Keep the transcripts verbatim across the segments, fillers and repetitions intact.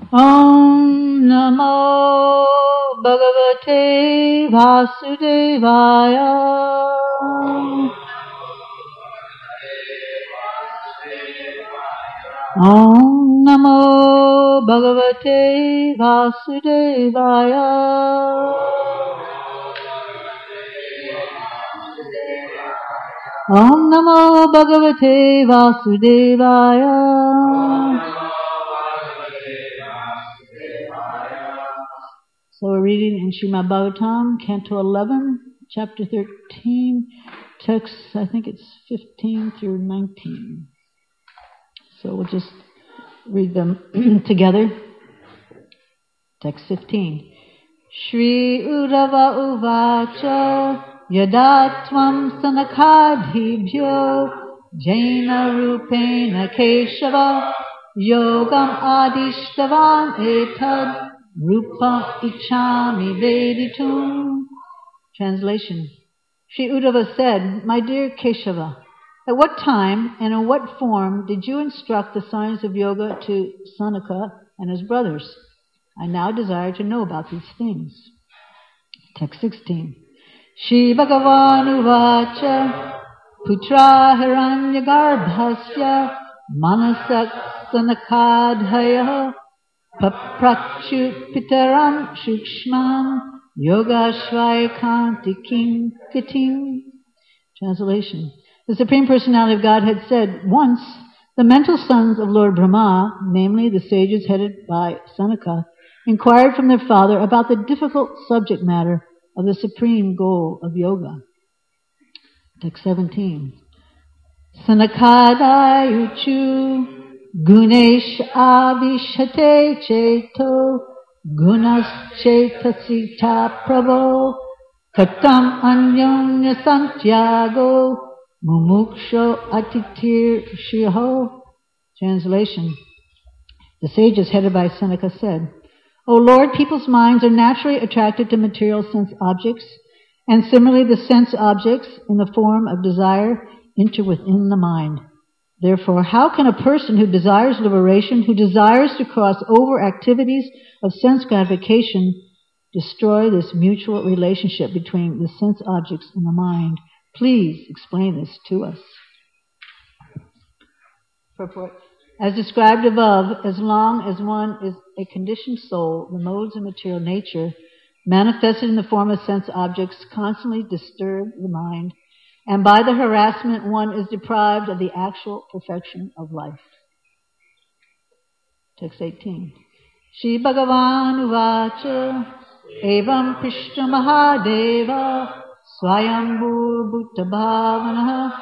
Om Namo Bhagavate Vasudevaya. Om Namo Bhagavate Vasudevaya. Om Namo Bhagavate Vasudevaya. So we're reading in Srimad Bhagavatam, Canto eleven, Chapter thirteen, text, I think it's fifteen through nineteen. So we'll just read them together. Text fifteen. Shri Uddhava Uvacha Yadatvam Sanakadhibhyo Jaina Rupena Keshava Yogam Adishtavan Etad Rupa Ichami Veditum. Translation. Shri Uddhava said, My dear Keshava, at what time and in what form did you instruct the science of yoga to Sanaka and his brothers? I now desire to know about these things. Text sixteen. Shri Bhagavan Uvacha Putra Hiranya Garbhasya Manasak Sanakadhaya Paprachu Pitaram Shukshman Yogashvai King Kitim. Translation. The Supreme Personality of Godhead said, once the mental sons of Lord Brahma, namely the sages headed by Sanaka, inquired from their father about the difficult subject matter of the supreme goal of yoga. Text seventeen. Sanakadayuchu Gunesh avishate cheto gunas chetasita prabho katam anyonya santyago mumuksho atitir shiho. Translation. The sages headed by Sanaka said, O Lord, people's minds are naturally attracted to material sense objects, and similarly the sense objects in the form of desire enter within the mind. Therefore, how can a person who desires liberation, who desires to cross over activities of sense gratification, destroy this mutual relationship between the sense objects and the mind? Please explain this to us. Purport. As described above, as long as one is a conditioned soul, the modes of material nature, manifested in the form of sense objects, constantly disturb the mind, and by the harassment one is deprived of the actual perfection of life. Text eighteen. Shri Bhagavan Uvacha Evam Krishna Mahadeva Swayambhu Bhutta Bhavanaha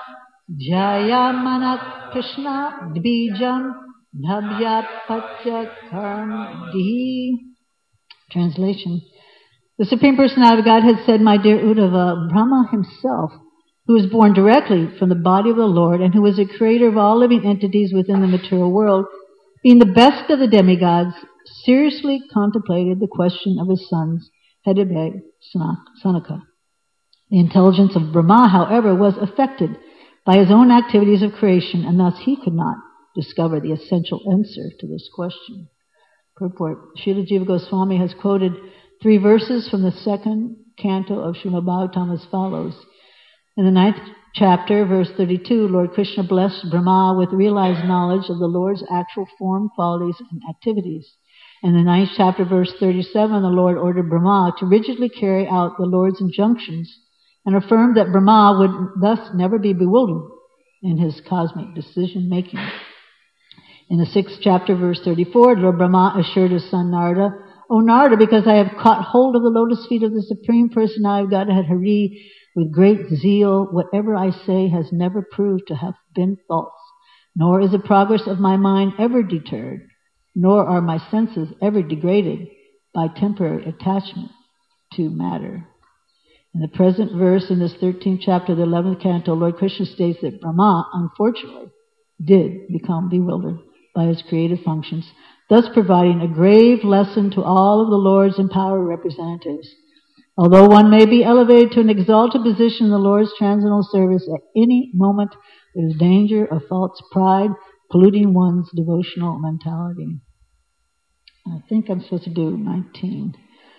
Jayamanak Krishna Dbijam Nabhyapatya Karmdihi. Translation. The Supreme Personality of Godhead said, My dear Uddhava, Brahma himself, who was born directly from the body of the Lord and who is the creator of all living entities within the material world, being the best of the demigods, seriously contemplated the question of his sons, headed by Sanaka. The intelligence of Brahma, however, was affected by his own activities of creation, and thus he could not discover the essential answer to this question. Purport. Srila Jiva Goswami has quoted three verses from the second canto of Srimad Bhagavatam as follows. In the ninth chapter, verse thirty-two, Lord Krishna blessed Brahma with realized knowledge of the Lord's actual form, qualities, and activities. In the ninth chapter, verse thirty-seven, the Lord ordered Brahma to rigidly carry out the Lord's injunctions and affirmed that Brahma would thus never be bewildered in his cosmic decision-making. In the sixth chapter, verse thirty-four, Lord Brahma assured his son Narada, O Narada, because I have caught hold of the lotus feet of the Supreme Personality of Godhead Hari with great zeal, whatever I say has never proved to have been false, nor is the progress of my mind ever deterred, nor are my senses ever degraded by temporary attachment to matter. In the present verse, in this thirteenth chapter of the eleventh canto, Lord Krishna states that Brahma, unfortunately, did become bewildered by his creative functions, thus providing a grave lesson to all of the Lord's empowered representatives. Although one may be elevated to an exalted position in the Lord's transcendental service, at any moment there is danger of false pride polluting one's devotional mentality. I think I'm supposed to do nineteen.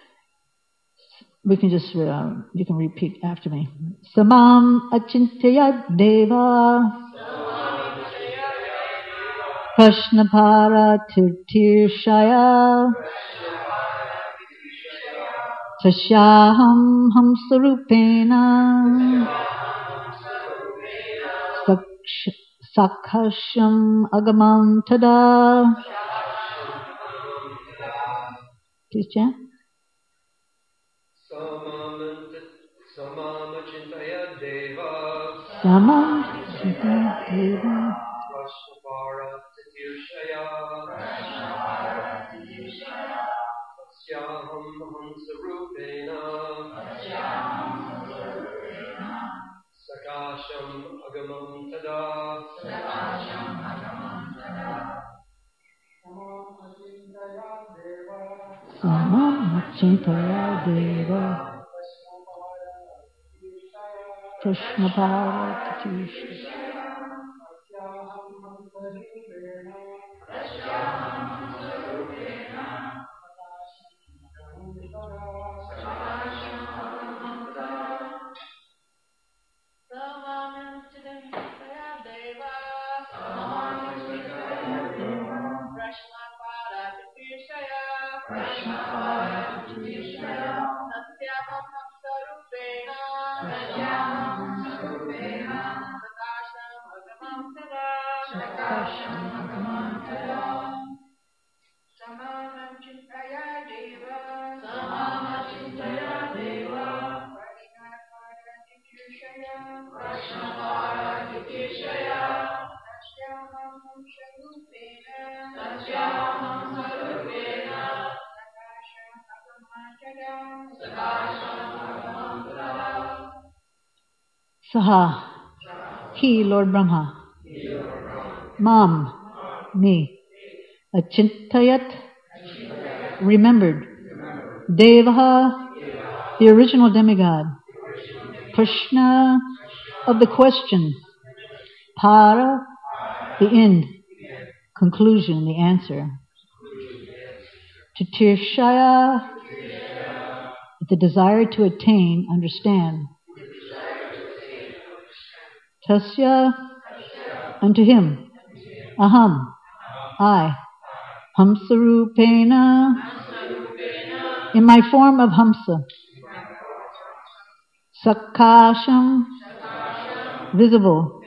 We can just, uh, you can repeat after me. Samam achintaya deva Prashnapara tirtirshaya Tasyaham hamsarupena Sakhasham agamam tada. Please chant. Samam achintaya deva Samam achintaya deva Prashnapara tirtirshaya Tasyaham hamsarupena Sakasham agamam tada. Samam achintaya deva Prashnapara tirtirshaya Saha, he, Lord Brahma, Mam, me, Achintayat, remembered, Devaha, the original demigod, Prashna, of the question, Para, the end, conclusion, the answer, Titirshaya, the desire to attain, understand, Tasya, unto him, Aham, I, Hamsarupena, in my form of Hamsa, Sakasham, visible,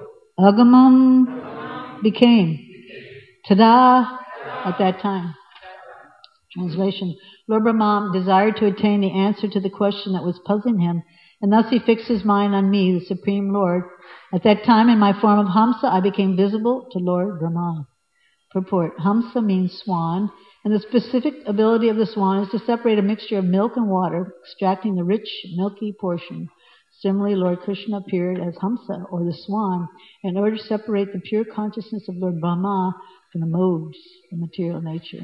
Agamam, became, Tada, at that time. Translation. Lord Brahma desired to attain the answer to the question that was puzzling him, and thus he fixed his mind on me, the Supreme Lord. At that time, in my form of Hamsa, I became visible to Lord Brahma. Purport. Hamsa means swan, and the specific ability of the swan is to separate a mixture of milk and water, extracting the rich, milky portion. Similarly, Lord Krishna appeared as Hamsa, or the swan, in order to separate the pure consciousness of Lord Brahma from the modes of material nature.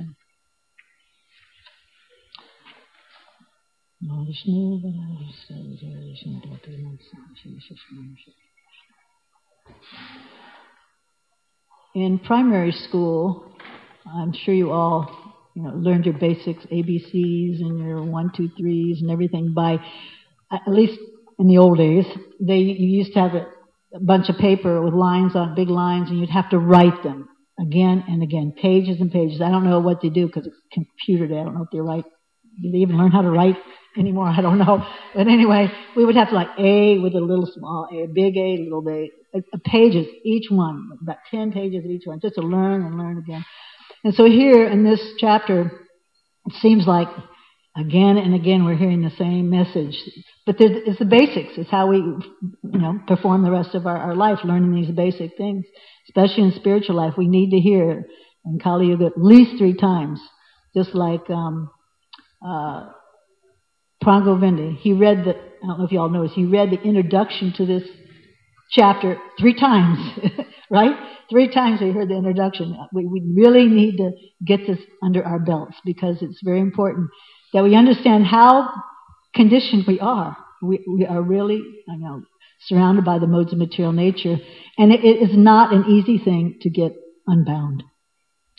In primary school, I'm sure you all, you know, learned your basics, A B Cs and your one, two, threes and everything by, at least in the old days, they you used to have a, a bunch of paper with lines on, big lines, and you'd have to write them again and again, pages and pages. I don't know what they do because it's computer day. I don't know if they write. Do they even learn how to write anymore? I don't know. But anyway, we would have to like A with a little small A, a big A, little B, a, a pages, each one, about ten pages of each one, just to learn and learn again. And so here in this chapter, it seems like again and again we're hearing the same message. But it's the basics. It's how we, you know, perform the rest of our, our life, learning these basic things. Especially in spiritual life, we need to hear in Kali Yuga at least three times. Just like um, uh, Prangovinda, he read the, I don't know if you all noticed, he read the introduction to this chapter three times, right? Three times we heard the introduction. We, we really need to get this under our belts because it's very important that we understand how conditioned we are. We, we are really, you know, surrounded by the modes of material nature, and it, it is not an easy thing to get unbound.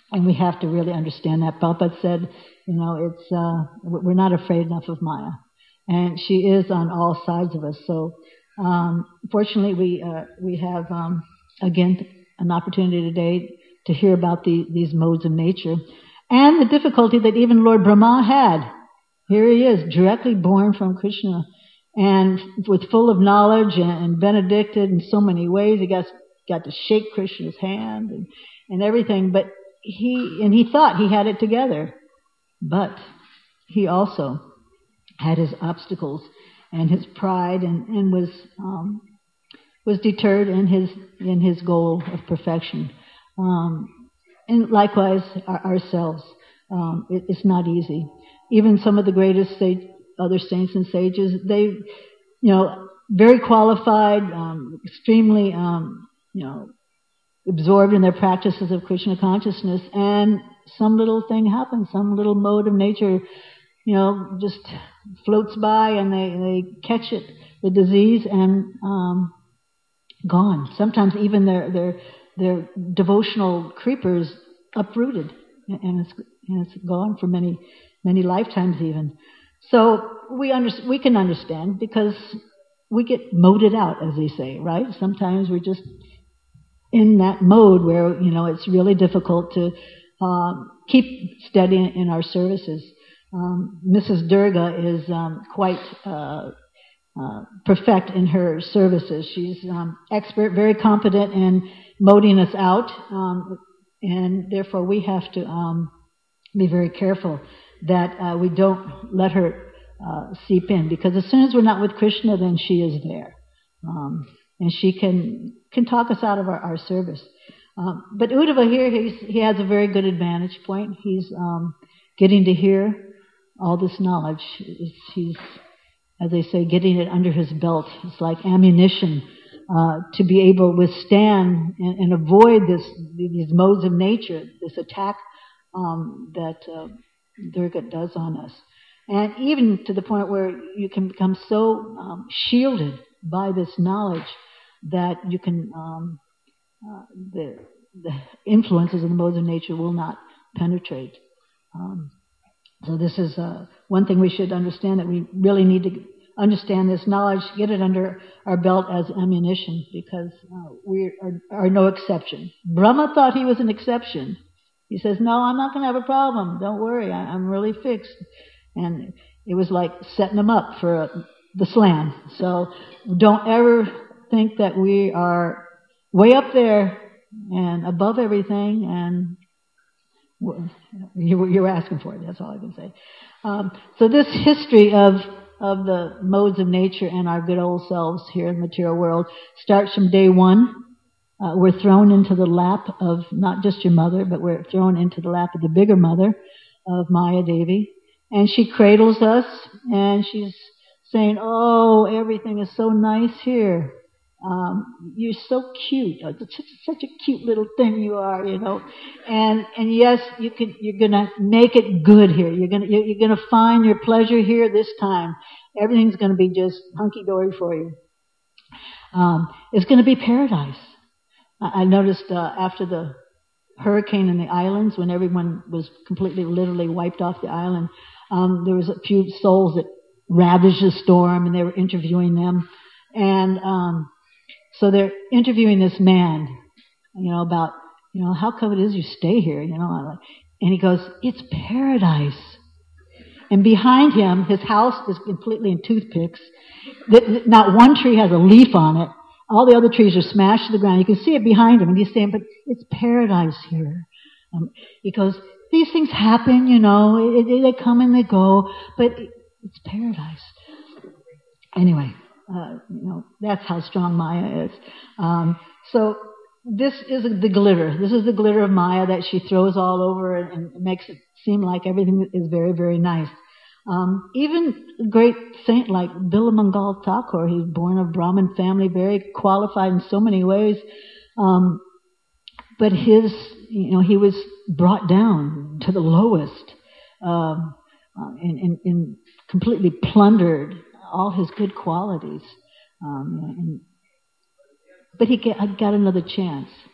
And we have to really understand that. Prabhupada said, you know, it's uh, we're not afraid enough of Maya. And she is on all sides of us. So, um, fortunately, we uh, we have, um, again, an opportunity today to hear about the, these modes of nature and the difficulty that even Lord Brahma had. Here he is, directly born from Krishna, and with full of knowledge and, and benedicted in so many ways. He got got to shake Krishna's hand and, and everything, but he and he thought he had it together, but he also had his obstacles and his pride, and, and was um, was deterred in his in his goal of perfection. Um, and likewise, our, ourselves, um, it, it's not easy. Even some of the greatest sage, other saints and sages, they, you know, very qualified, um, extremely, um, you know, absorbed in their practices of Krishna consciousness, and some little thing happens, some little mode of nature, you know, just floats by, and they, they catch it, the disease, and um, gone. Sometimes even their their their devotional creepers uprooted, and it's and it's gone for many many lifetimes even. So we under, we can understand, because we get moded out, as they say, right? Sometimes we're just in that mode where, you know, it's really difficult to um, keep steady in, in our services. Um, Missus Durga is um, quite uh, uh, perfect in her services. She's um, expert, very competent in moding us out, um, and therefore we have to um, be very careful that uh, we don't let her uh, seep in, because as soon as we're not with Krishna, then she is there. Um, and she can can talk us out of our, our service. Um, but Uddhava here, he's, he has a very good advantage point. He's um, getting to hear all this knowledge. It's, he's, as they say, getting it under his belt. It's like ammunition uh, to be able to withstand and, and avoid this these modes of nature, this attack um, that uh, Durga does on us. And even to the point where you can become so um, shielded by this knowledge that you can, um, uh, the, the influences of the modes of nature will not penetrate. Um, so this is uh, one thing we should understand, that we really need to understand this knowledge, get it under our belt as ammunition, because uh, we are, are no exception. Brahma thought he was an exception. He says, no, I'm not going to have a problem. Don't worry, I, I'm really fixed. And it was like setting him up for a, the slam. So don't ever think that we are way up there and above everything, and you, you were asking for it. That's all I can say. Um, so this history of of the modes of nature and our good old selves here in the material world starts from day one. Uh, we're thrown into the lap of not just your mother, but we're thrown into the lap of the bigger mother of Maya Devi. And she cradles us, and she's saying, oh, everything is so nice here. Um, you're so cute. Oh, such, such a cute little thing you are, you know. And and yes, you can. You're gonna make it good here. You're gonna you're, you're gonna find your pleasure here this time. Everything's gonna be just hunky dory for you. Um, it's gonna be paradise. I, I noticed uh, after the hurricane in the islands, when everyone was completely, literally wiped off the island, um, there was a few souls that ravaged the storm, and they were interviewing them, and um, so they're interviewing this man, you know, about, you know, how come it is you stay here, you know, and he goes, it's paradise. And behind him, his house is completely in toothpicks. Not one tree has a leaf on it. All the other trees are smashed to the ground. You can see it behind him, and he's saying, but it's paradise here. Um, he goes, these things happen, you know, it, it, they come and they go, but it, it's paradise. Anyway. Uh, you know, that's how strong Maya is. Um, so this is the glitter. This is the glitter of Maya that she throws all over and, and makes it seem like everything is very, very nice. Um, even a great saint like Bilamangal Thakur, he's born of Brahmin family, very qualified in so many ways. Um, but his, you know, he was brought down to the lowest um, uh, and, and, and completely plundered all his good qualities. Um, and, but he get, got another chance.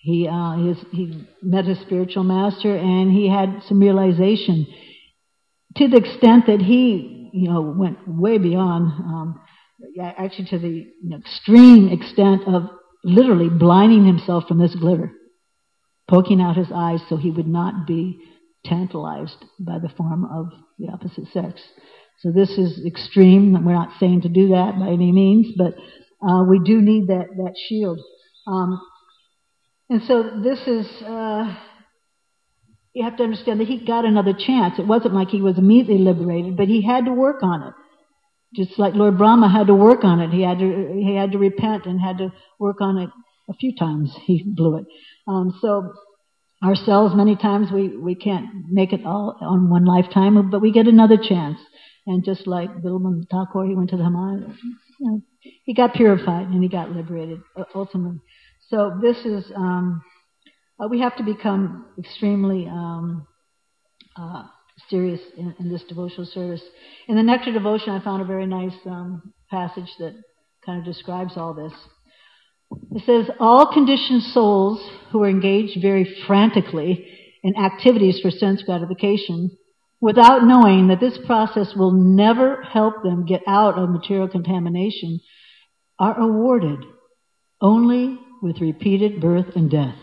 He, uh, his, he met his spiritual master, and he had some realization to the extent that he, you know, went way beyond, um, actually to the you know, extreme extent of literally blinding himself from this glitter, poking out his eyes so he would not be tantalized by the form of the opposite sex. So this is extreme. We're not saying to do that by any means, but uh, we do need that, that shield. Um, and so this is, uh, you have to understand that he got another chance. It wasn't like he was immediately liberated, but he had to work on it. Just like Lord Brahma had to work on it. He had to, he had to repent and had to work on it a few times. He blew it. Um, so ourselves, many times we, we can't make it all on one lifetime, but we get another chance. And just like Bilman Thakur, he went to the Himalayas. You know, he got purified and he got liberated ultimately. So this is, um, uh, we have to become extremely um, uh, serious in, in this devotional service. In the Nectar Devotion, I found a very nice um, passage that kind of describes all this. It says, all conditioned souls who are engaged very frantically in activities for sense gratification, without knowing that this process will never help them get out of material contamination, are awarded only with repeated birth and death.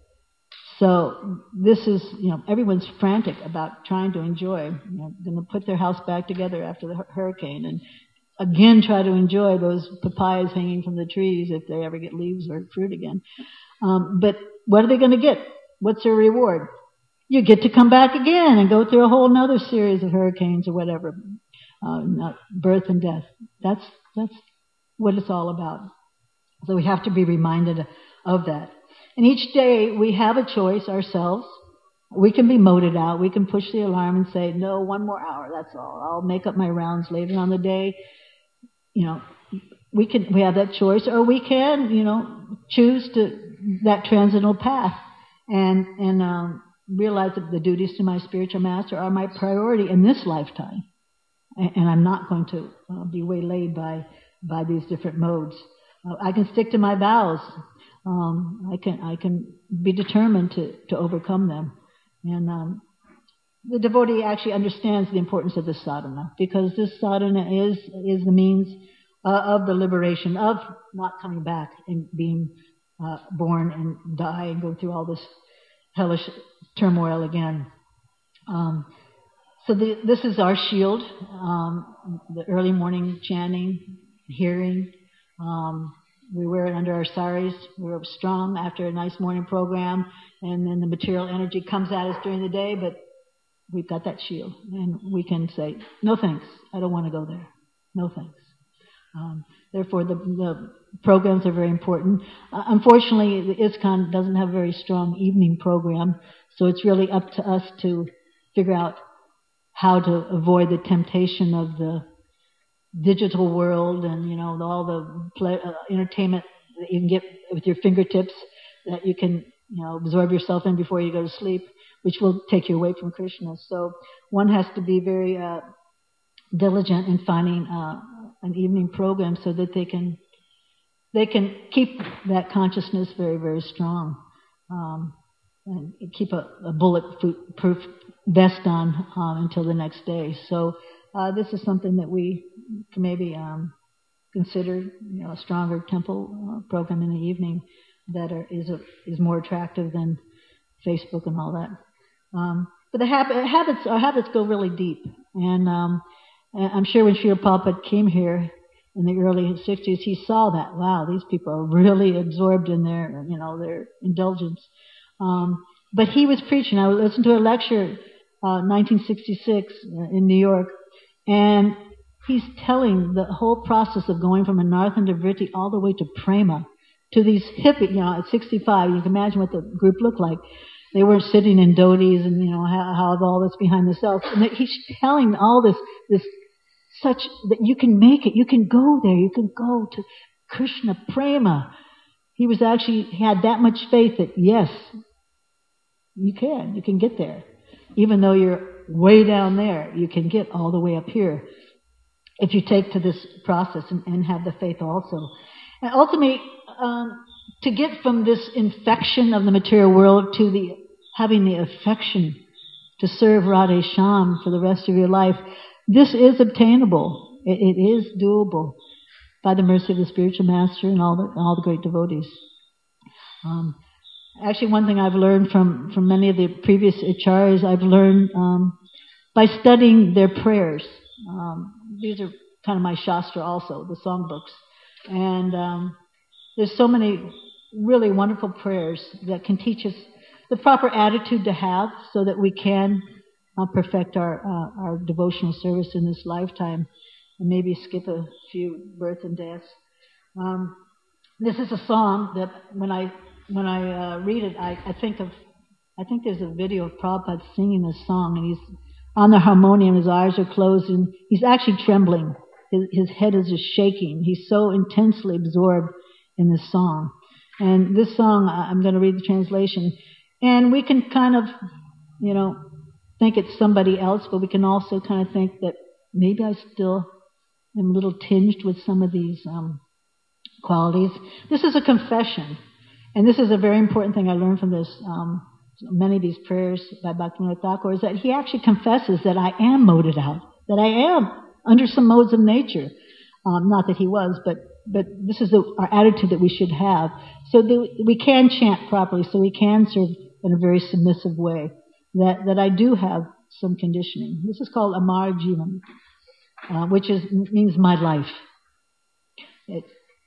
So this is, you know, everyone's frantic about trying to enjoy, you know, going to put their house back together after the hurricane and again try to enjoy those papayas hanging from the trees if they ever get leaves or fruit again. Um, but what are they going to get? What's their reward? You get to come back again and go through a whole other series of hurricanes or whatever, uh, birth and death. That's that's what it's all about. So we have to be reminded of that. And each day we have a choice ourselves. We can be moted out. We can push the alarm and say, no, one more hour, that's all. I'll make up my rounds later on the day. You know, we can, we have that choice, or we can, you know, choose to that transitional path and, and, um, realize that the duties to my spiritual master are my priority in this lifetime. And, and I'm not going to uh, be waylaid by, by these different modes. Uh, I can stick to my vows. Um, I can, I can be determined to, to overcome them. And, um, the devotee actually understands the importance of this sadhana, because this sadhana is, is the means uh, of the liberation, of not coming back and being, uh, born and die and go through all this hellish turmoil again. Um, so the, this is our shield, um, the early morning chanting, hearing. Um, we wear it under our saris. We're strong after a nice morning program, and then the material energy comes at us during the day, but we've got that shield, and we can say, no thanks, I don't want to go there. No thanks. Um, therefore, the, the programs are very important. Uh, unfortunately, the ISKCON doesn't have a very strong evening program, so it's really up to us to figure out how to avoid the temptation of the digital world and, you know, all the play, uh, entertainment that you can get with your fingertips that you can, you know, absorb yourself in before you go to sleep, which will take you away from Krishna. So one has to be very uh, diligent in finding uh, an evening program so that they can they can keep that consciousness very, very strong, um, and keep a, a bulletproof vest on um, until the next day. So uh, this is something that we can maybe um, consider, you know, a stronger temple uh, program in the evening that are, is a, is more attractive than Facebook and all that. Um, but the hab- habits, our habits go really deep, and um, I'm sure when Srila Prabhupada came here in the early sixties, he saw that, wow, these people are really absorbed in their, you know, their indulgence. Um, but he was preaching. I listened to a lecture, uh, nineteen sixty-six in New York, and he's telling the whole process of going from Anartha Vritti all the way to Prema, to these hippie, you know, at sixty-five, you can imagine what the group looked like. They weren't sitting in dhotis and, you know, have all this behind the self. And he's telling all this, this, such that you can make it, you can go there, you can go to Krishna Prema. He was actually, he had that much faith that, yes, you can, you can get there. Even though you're way down there, you can get all the way up here if you take to this process and, and have the faith also. And ultimately, um, to get from this infection of the material world to the having the affection to serve Radhe Shyam for the rest of your life, this is obtainable. It, it is doable by the mercy of the spiritual master and all the all the great devotees. Um, actually, one thing I've learned from, from many of the previous acharyas, I've learned um, by studying their prayers. Um, these are kind of my shastra also, the songbooks. And um, there's so many really wonderful prayers that can teach us the proper attitude to have so that we can uh, perfect our uh, our devotional service in this lifetime and maybe skip a few births and deaths. Um, this is a song that when I when I uh, read it, I, I think of I think there's a video of Prabhupada singing this song, and he's on the harmonium, his eyes are closed, and he's actually trembling. His, his head is just shaking. He's so intensely absorbed in this song. And this song, I'm going to read the translation, and we can kind of, you know, think it's somebody else, but we can also kind of think that maybe I still am a little tinged with some of these um, qualities. This is a confession, and this is a very important thing I learned from this. Um, many of these prayers by Bhaktivinoda Thakur is that he actually confesses that I am moded out, that I am under some modes of nature. Um, not that he was, but but this is the, our attitude that we should have, so that we can chant properly, so we can serve in a very submissive way. That that I do have some conditioning. This is called Amar Jivan, uh, which is means my life. It,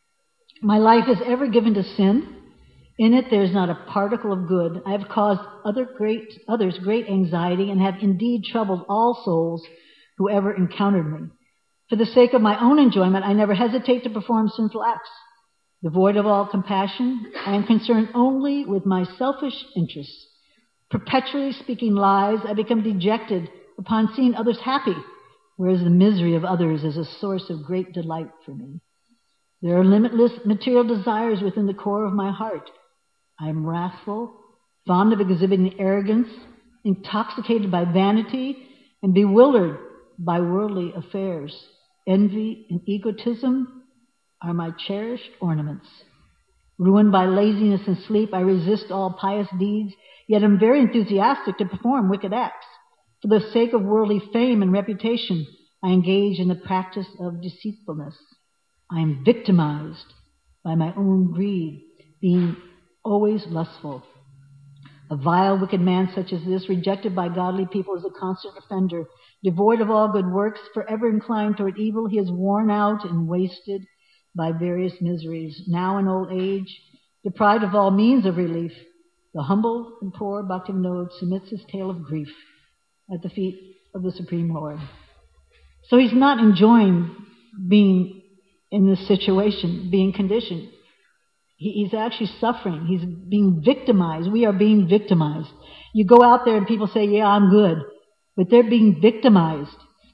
my life is ever given to sin. In it there is not a particle of good. I have caused other great others great anxiety, and have indeed troubled all souls who ever encountered me. For the sake of my own enjoyment, I never hesitate to perform sinful acts. Devoid of all compassion, I am concerned only with my selfish interests. Perpetually speaking lies, I become dejected upon seeing others happy, whereas the misery of others is a source of great delight for me. There are limitless material desires within the core of my heart. I am wrathful, fond of exhibiting arrogance, intoxicated by vanity, and bewildered by worldly affairs. Envy and egotism are my cherished ornaments. Ruined by laziness and sleep, I resist all pious deeds, yet am very enthusiastic to perform wicked acts. For the sake of worldly fame and reputation, I engage in the practice of deceitfulness. I am victimized by my own greed, being always lustful. A vile, wicked man such as this, rejected by godly people, is a constant offender. Devoid of all good works, forever inclined toward evil, he is worn out and wasted by various miseries. Now in old age, deprived of all means of relief, the humble and poor Bhaktivinoda submits his tale of grief at the feet of the Supreme Lord. So he's not enjoying being in this situation, being conditioned. He, he's actually suffering. He's being victimized. We are being victimized. You go out there and people say, yeah, I'm good. But they're being victimized,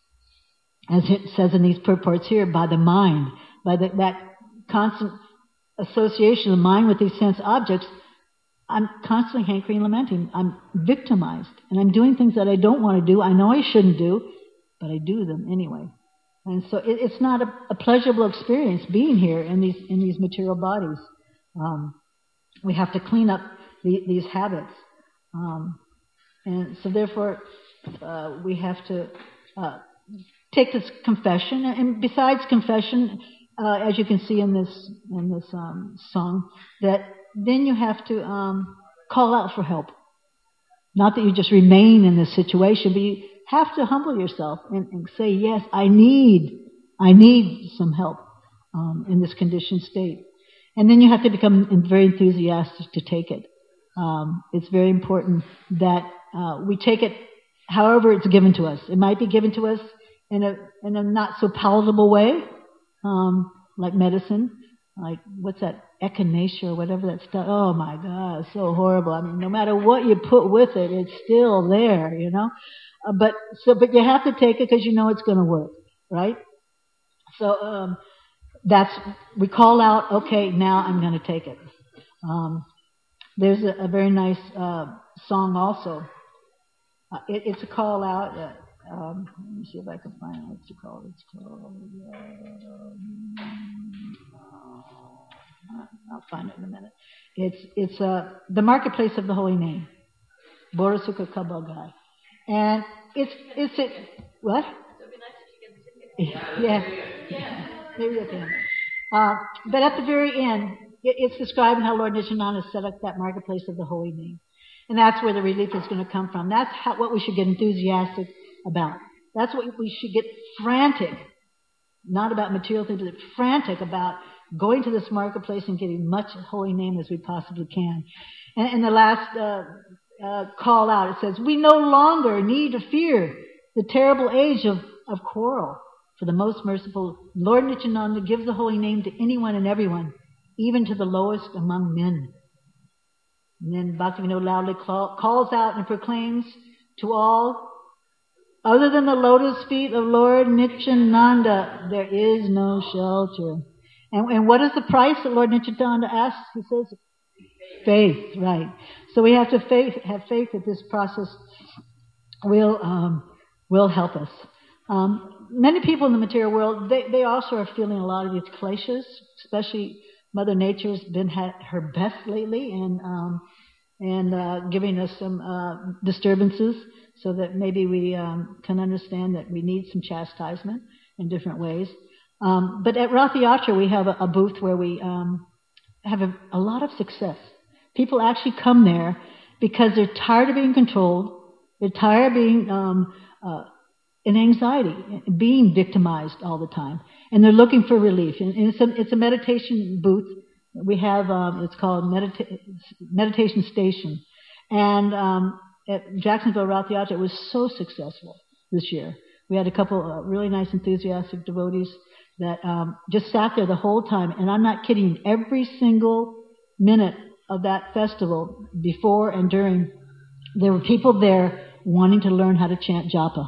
as it says in these purports here, by the mind, by the, that constant association of the mind with these sense objects. I'm constantly hankering and lamenting. I'm victimized, and I'm doing things that I don't want to do. I know I shouldn't do, but I do them anyway. And so it, it's not a, a pleasurable experience being here in these in these material bodies. Um, we have to clean up the, these habits, um, and so therefore. Uh, we have to uh, take this confession, and besides confession, uh, as you can see in this in this um, song, that then you have to um, call out for help. Not that you just remain in this situation, but you have to humble yourself and, and say, "Yes, I need, I need some help um, in this conditioned state." And then you have to become very enthusiastic to take it. Um, it's very important that uh, we take it. However it's given to us. It might be given to us in a in a not so palatable way, um, like medicine, like what's that, echinacea or whatever that stuff. Oh my God, it's so horrible. I mean, no matter what you put with it, it's still there, you know. Uh, but so, but you have to take it because you know it's going to work, right? So um, that's we call out. Okay, now I'm going to take it. Um, there's a, a very nice uh, song also. Uh, it, it's a call out. Uh, um, let me see if I can find it. What's it called? It's called. I'll find it in a minute. It's it's uh, the marketplace of the holy name, Borasuka Kabagai, and it's it's it what? Yeah, yeah, maybe at the end. Uh, but at the very end, it, it's describing how Lord Nityananda set up that marketplace of the holy name, and that's where the relief is going to come from. That's how, what we should get enthusiastic about. That's what we should get frantic, not about material things, but frantic about going to this marketplace and getting much holy name as we possibly can. And, and the last uh, uh, call out, it says, we no longer need to fear the terrible age of, of quarrel. For the most merciful Lord Nityananda gives the holy name to anyone and everyone, even to the lowest among men. And then Bhaktivinoda loudly call, calls out and proclaims to all, other than the lotus feet of Lord Nityananda, there is no shelter. And, and what is the price that Lord Nityananda asks? He says, faith, right. So we have to faith, have faith that this process will um, will help us. Um, many people in the material world, they, they also are feeling a lot of these kleshas, especially Mother Nature's been had her best lately and um, and uh, giving us some uh, disturbances so that maybe we um, can understand that we need some chastisement in different ways. Um, but at Rath Yatra, we have a, a booth where we um, have a, a lot of success. People actually come there because they're tired of being controlled. They're tired of being um, uh, in anxiety, being victimized all the time. And they're looking for relief. And, and it's, a, it's a meditation booth. We have, um, it's called Medita- Meditation Station. And um, at Jacksonville Rath Yatra, it was so successful this year. We had a couple of really nice, enthusiastic devotees that um, just sat there the whole time. And I'm not kidding, every single minute of that festival, before and during, there were people there wanting to learn how to chant japa.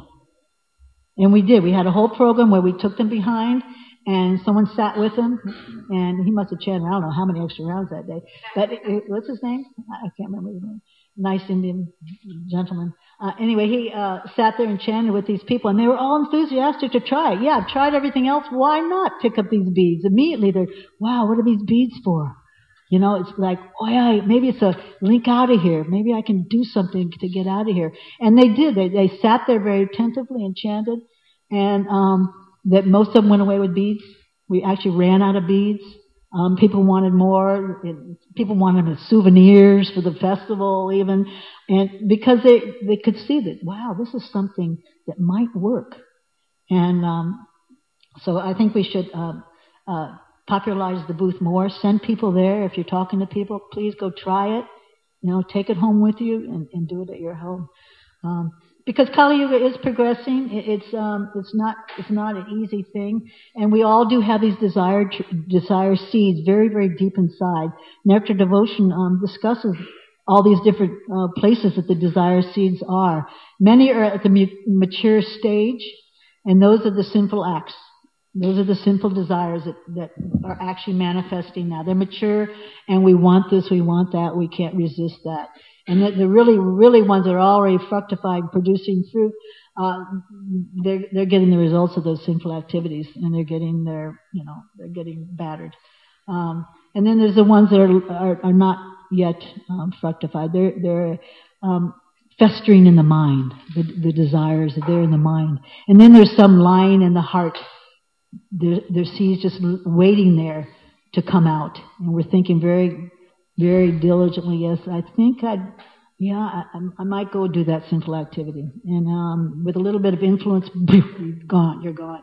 And we did. We had a whole program where we took them behind, and someone sat with them, and he must have chanted, I don't know how many extra rounds that day. But it, it, what's his name? I can't remember his name. Nice Indian gentleman. Uh, anyway, he uh, sat there and chanted with these people, and they were all enthusiastic to try it. Yeah, I've tried everything else. Why not pick up these beads? Immediately they're, wow, what are these beads for? You know, it's like, oh yeah, maybe it's a link out of here. Maybe I can do something to get out of here. And they did. They, they sat there very attentively and chanted, and um, that most of them went away with beads. We actually ran out of beads. Um, people wanted more. It, people wanted them as souvenirs for the festival, even, and because they they could see that, wow, this is something that might work. And um, so I think we should uh, uh, popularize the booth more. Send people there. If you're talking to people, please go try it. You know, take it home with you and, and do it at your home. Um, because Kali Yuga is progressing. It, it's um, it's not it's not an easy thing, and we all do have these desired desire seeds very very deep inside. Nectar Devotion um, discusses all these different uh, places that the desire seeds are. Many are at the mu- mature stage, and those are the sinful acts. Those are the sinful desires that, that are actually manifesting now. They're mature, and we want this, we want that, we can't resist that. And the, the really, really ones that are already fructified, producing fruit, uh, they're, they're getting the results of those sinful activities, and they're getting their, you know, they're getting battered. Um, and then there's the ones that are, are, are not yet um, fructified. They're, they're um, festering in the mind. The, the desires are there in the mind. And then there's some lying in the heart. There, there seeds just waiting there to come out, and we're thinking very, very diligently. Yes, I think I'd, yeah, I, I might go do that sinful activity, and um, with a little bit of influence, you're gone, you're gone.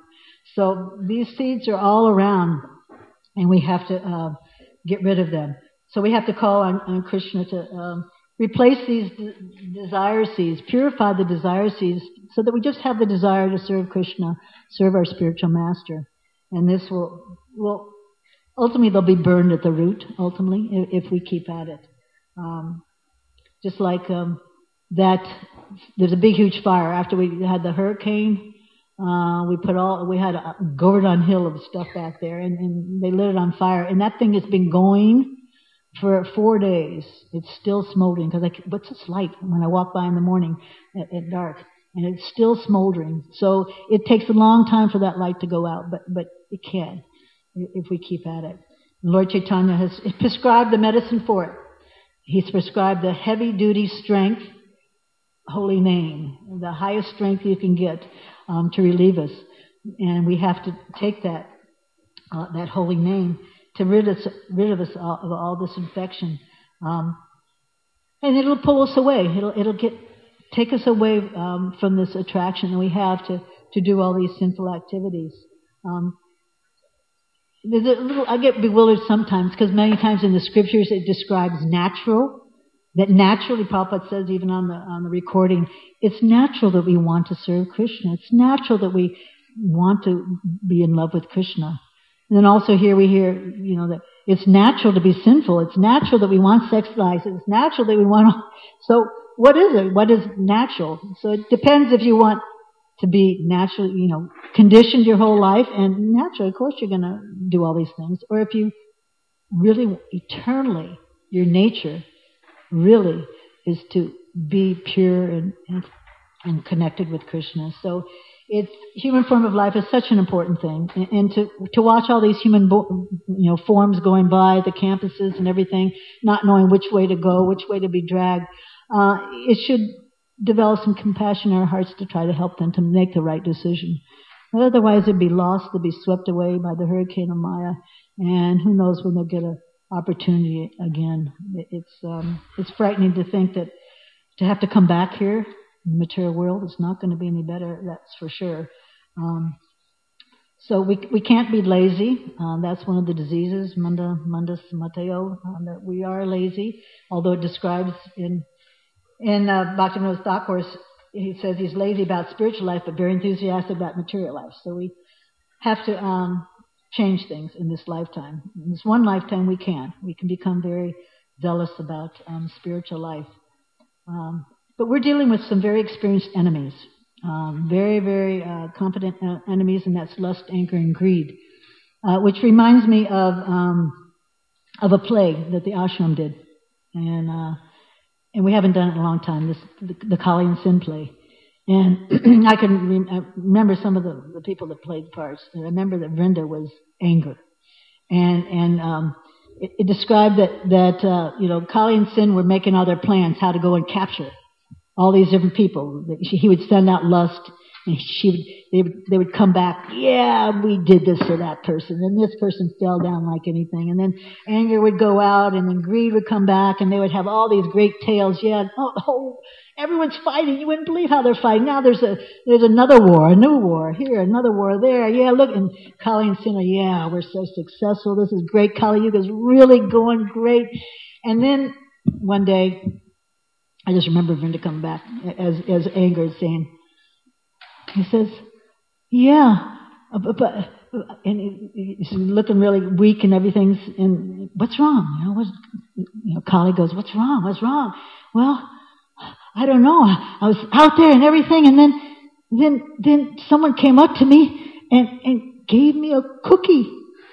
So these seeds are all around, and we have to uh, get rid of them. So we have to call on, on Krishna to um, replace these de- desire seeds, purify the desire seeds, so that we just have the desire to serve Krishna, serve our spiritual master. And this will, will ultimately, they'll be burned at the root, ultimately, if, if we keep at it. Um, just like um, that, there's a big, huge fire. After we had the hurricane, uh, we put all, we had a Govardhan Hill of stuff back there, and, and they lit it on fire. And that thing has been going for four days. It's still smoldering, because I, what's this light when I walk by in the morning at, at dark? And it's still smoldering. So it takes a long time for that light to go out, but, but it can if we keep at it. Lord Chaitanya has prescribed the medicine for it. He's prescribed the heavy-duty strength, holy name, the highest strength you can get um, to relieve us. And we have to take that uh, that holy name to rid us rid of us all, of all this infection, um, and it'll pull us away. It'll it'll get take us away um, from this attraction that we have to to do all these sinful activities. Um, there's a little I get bewildered sometimes because many times in the scriptures it describes natural. That naturally, Prabhupada says even on the on the recording, it's natural that we want to serve Krishna. It's natural that we want to be in love with Krishna. And then also here we hear, you know, that it's natural to be sinful. It's natural that we want sex license. It's natural that we want... So what is it? What is natural? So it depends if you want to be naturally, you know, conditioned your whole life. And naturally, of course, you're going to do all these things. Or if you really, eternally, your nature really is to be pure and, and, and connected with Krishna. So it's human form of life is such an important thing, and, and to to watch all these human bo- you know forms going by the campuses and everything, not knowing which way to go, which way to be dragged. Uh, it should develop some compassion in our hearts to try to help them to make the right decision. But otherwise, they'd be lost, they'd be swept away by the hurricane of Maya, and who knows when they'll get an opportunity again. It's um, it's frightening to think that to have to come back here. The material world is not going to be any better, that's for sure. Um, so we we can't be lazy. Uh, that's one of the diseases, Manda Mandas Mateo, uh, that we are lazy. Although it describes in in uh, Bhaktivinoda Thakur, he says he's lazy about spiritual life, but very enthusiastic about material life. So we have to um, change things in this lifetime. In this one lifetime, we can. We can become very zealous about um, spiritual life. Um, But we're dealing with some very experienced enemies, um, very, very uh, competent uh, enemies, and that's lust, anger, and greed, uh, which reminds me of um, of a play that the ashram did, and uh, and we haven't done it in a long time. This the, the Kali and Sin play, and I can re- I remember some of the, the people that played parts. And I remember that Vrinda was anger, and and um, it, it described that that uh, you know Kali and Sin were making all their plans how to go and capture all these different people. He would send out lust, and she would, they would, they would come back, yeah, we did this to that person, and this person fell down like anything. And then anger would go out, and then greed would come back, and they would have all these great tales. Yeah, oh, oh everyone's fighting. You wouldn't believe how they're fighting. Now there's a there's another war, a new war here, another war there. Yeah, look, and Kali and Sin, yeah, we're so successful. This is great. Kali Yuga's really going great. And then one day, I just remember Vrinda coming back as as angered, saying, he says, yeah, but, but and he's looking really weak and everything's, and what's wrong? You know, what's, you know, Kali goes, what's wrong? What's wrong? Well, I don't know. I was out there and everything, and then then then someone came up to me and and gave me a cookie,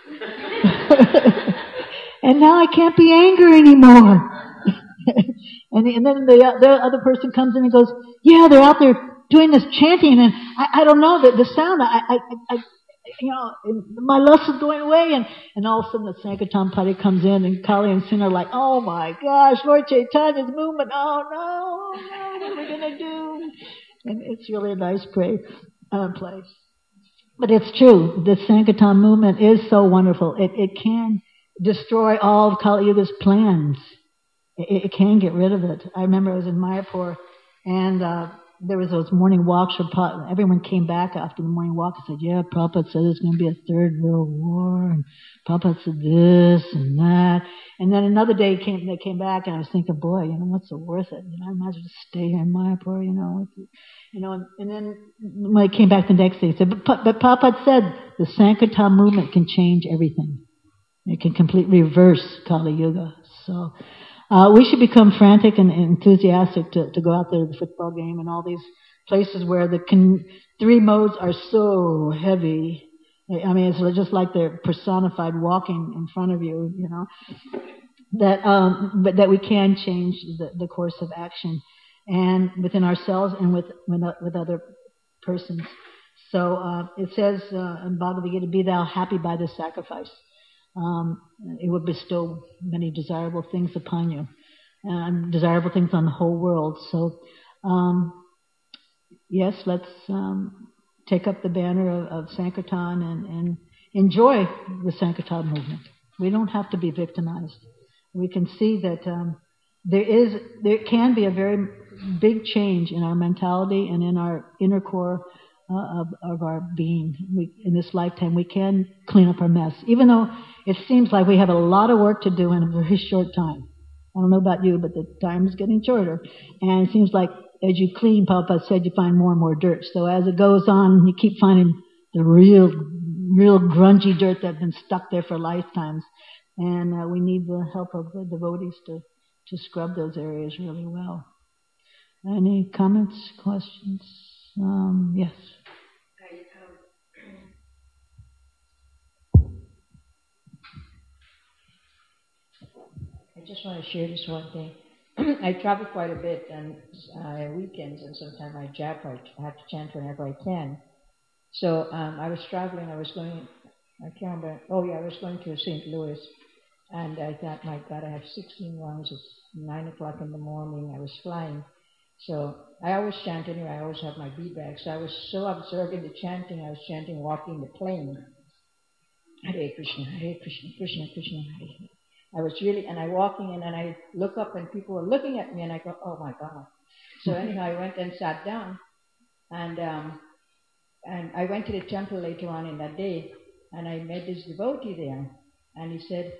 and now I can't be angry anymore. And, and then the, the other person comes in and goes, yeah, they're out there doing this chanting, and I, I don't know, the, the sound, I, I, I, you know, my lust is going away, and, and all of a sudden the Sankirtan party comes in, and Kali and Sin are like, oh my gosh, Lord Chaitanya's movement, oh no, no, what are we going to do? And it's really a nice play, uh, place. But it's true, the Sankirtan movement is so wonderful. It, it can destroy all of Kali Yuga's plans. It, it can get rid of it. I remember I was in Mayapur, and uh, there was those morning walks. For Prabhupada. Everyone came back after the morning walk and said, yeah, Prabhupada said there's going to be a third world war, and Prabhupada said this and that. And then another day came, they came back, and I was thinking, boy, you know, what's so worth it? You know, I might as well just stay here in Mayapur, you know. You know, and, and then when I came back the next day, he said, but, but Prabhupada said the Sankirtan movement can change everything. It can completely reverse Kali Yuga. So Uh, we should become frantic and enthusiastic to, to go out there to the football game and all these places where the con- three modes are so heavy. I mean, it's just like they're personified walking in front of you, you know, that, um, but that we can change the, the course of action, and within ourselves and with, with, with other persons. So, uh, it says, uh, in Bhagavad Gita, be thou happy by this sacrifice. um, it will bestow many desirable things upon you, and desirable things on the whole world. So, um, yes, let's um, take up the banner of, of Sankirtan and, and enjoy the Sankirtan movement. We don't have to be victimized. We can see that um, there is, there can be a very big change in our mentality and in our inner core uh, of, of our being. We, in this lifetime, we can clean up our mess, even though it seems like we have a lot of work to do in a very short time. I don't know about you, but the time is getting shorter, and it seems like as you clean, Prabhupada said, you find more and more dirt. So as it goes on, you keep finding the real, real grungy dirt that's been stuck there for lifetimes. And uh, we need the help of the devotees to, to scrub those areas really well. Any comments, questions? Um, yes. I just want to share this one thing. I travel quite a bit on uh, weekends, and sometimes I jap. I have to chant whenever I can. So um, I was traveling. I was going. I can't remember. Oh yeah, I was going to Saint Louis, and I thought, my God, I have sixteen rounds. It's nine o'clock in the morning. I was flying, so I always chant anyway. I always have my bead bag. So I was so absorbed in the chanting. I was chanting walking the plane. Hare Krishna, Hare Krishna, Krishna Krishna, Hare Hare. I was really, and I walking in, and I look up, and people were looking at me, and I go, oh my God. So anyhow, I went and sat down, and um, and I went to the temple later on in that day, and I met this devotee there, and he said,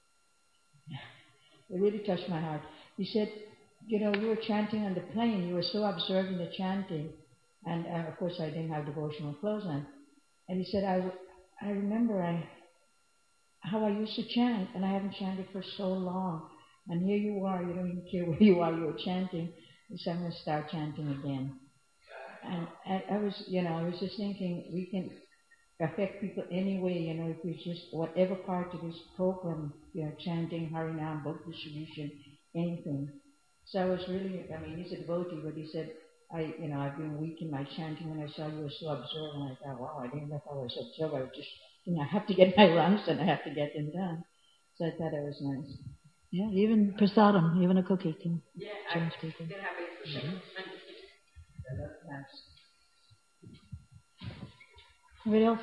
it really touched my heart. He said, you know, you were chanting on the plane, you were so absorbed in the chanting, and uh, of course I didn't have devotional clothes on, and he said, I, I remember I. how I used to chant, and I haven't chanted for so long. And here you are, you don't even care where you are, you're chanting. So I'm going to start chanting again. And, and I was, you know, I was just thinking, we can affect people anyway, you know, if we just, whatever part of this program, you know, chanting, Harinam, book distribution, anything. So I was really, I mean, he's a devotee, but he said, I, you know, I've been weak in my chanting, and I saw you were so absorbed, and I thought, wow, I didn't know if I was absorbed, I was just, you know, I have to get my runs and I have to get them done. So I thought it was nice. Yeah, even prasadam, even a cookie can yeah, change people. Yeah, mm-hmm. Anybody else?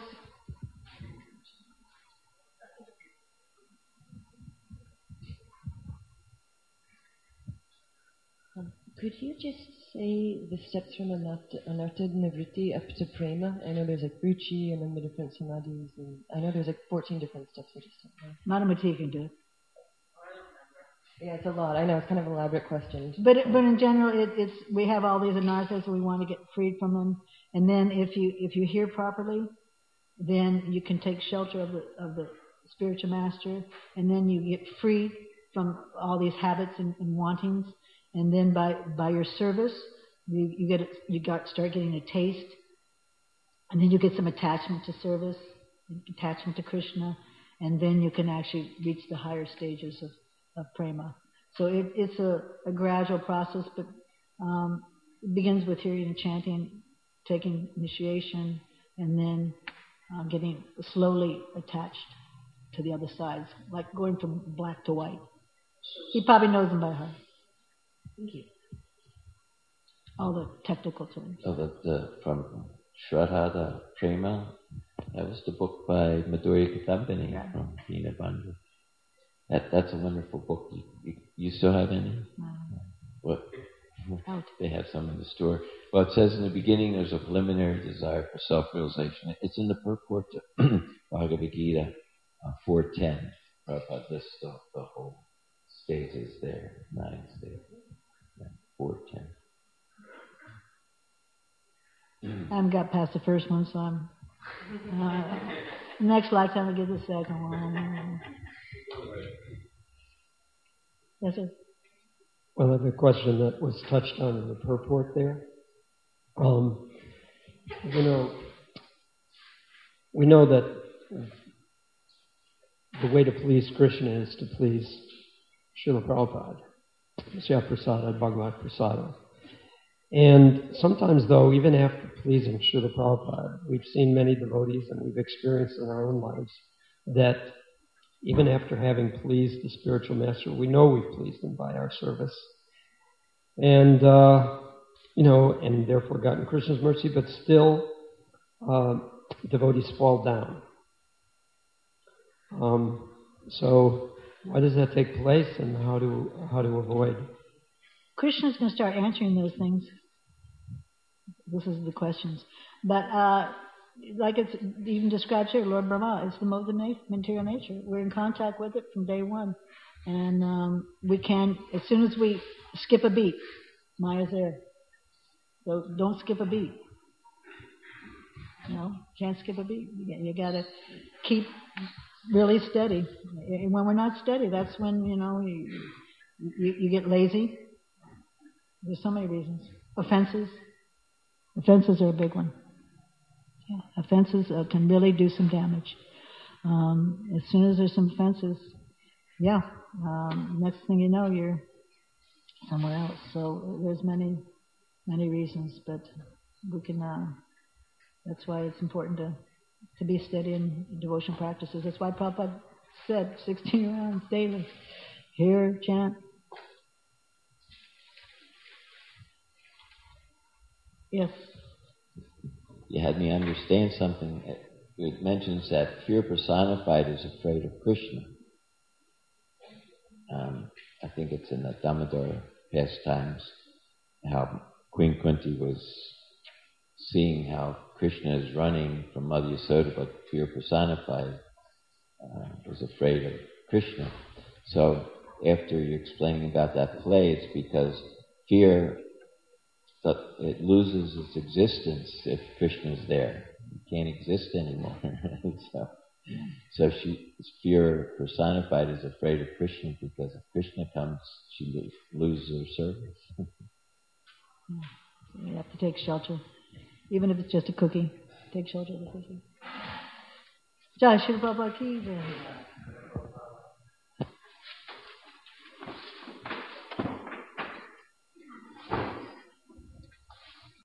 Could you just say the steps from Anartha, Anartha Nivritti up to Prema? I know there's like Ruchi and then the different samadhis, and I know there's like fourteen different steps. I just don't know. Madhamati can do it. Yeah, it's a lot. I know, it's kind of an elaborate question. But it, but in general, it, it's we have all these anarthas and we want to get freed from them. And then if you if you hear properly, then you can take shelter of the of the spiritual master, and then you get freed from all these habits and, and wantings. And then by, by your service, you, you get you got start getting a taste, and then you get some attachment to service, attachment to Krishna, and then you can actually reach the higher stages of, of prema. So it, it's a, a gradual process, but um, it begins with hearing and chanting, taking initiation, and then uh, getting slowly attached to the other sides, like going from black to white. He probably knows them by heart. Thank you. All the technical terms. So that the, from Shraddha, the Prema, that was the book by Madhurya Kadambini yeah. from Dinabandhu. That that's a wonderful book. You, you, you still have any? No. What? Out. They have some in the store. Well, it says in the beginning there's a preliminary desire for self-realization. It's in the purport to Bhagavad Gita uh, four ten. Prabhupada lists the, the whole stages there, nine stages. four ten. I haven't got past the first one, so I'm. Uh, next lifetime I'll get the second one. Yes, sir. Well, I have a question that was touched on in the purport there. Um, you know, we know that the way to please Krishna is to please Srila Prabhupada, Srila Prasada, Bhagavad Prasada. And sometimes, though, even after pleasing Srila Prabhupada, we've seen many devotees and we've experienced in our own lives that even after having pleased the spiritual master, we know we've pleased him by our service. And, uh, you know, and therefore gotten Krishna's mercy, but still uh, devotees fall down. Um, so why does that take place, and how to how to avoid? Krishna's going to start answering those things. This is the questions. But uh, like it's even described here, Lord Brahma is the mode of na- material nature. We're in contact with it from day one. And um, we can, as soon as we skip a beat, Maya's there. So don't skip a beat. You know, can't skip a beat. You, you got to keep really steady. And when we're not steady, that's when, you know, you, you, you get lazy. There's so many reasons. Offenses. Offenses are a big one. Yeah, offenses uh, can really do some damage. Um, as soon as there's some offenses, yeah, um, next thing you know, you're somewhere else. So there's many, many reasons, but we can. Uh, that's why it's important to to be steady in devotional practices. That's why Prabhupada said sixteen rounds daily. Hear, chant. Yes. You had me understand something. It mentions that fear personified is afraid of Krishna. Um, I think it's in the Damodar pastimes, how Queen Kunti was seeing how Krishna is running from Mother Yasoda, but fear personified uh, was afraid of Krishna. So after you're explaining about that play, it's because fear, it loses its existence if Krishna is there. It can't exist anymore. so, so she, fear personified is afraid of Krishna, because if Krishna comes, she loses her service. You have to take shelter, even if it's just a cookie. Take shelter of the cookie. Jai Shri Prabhupada ki jai.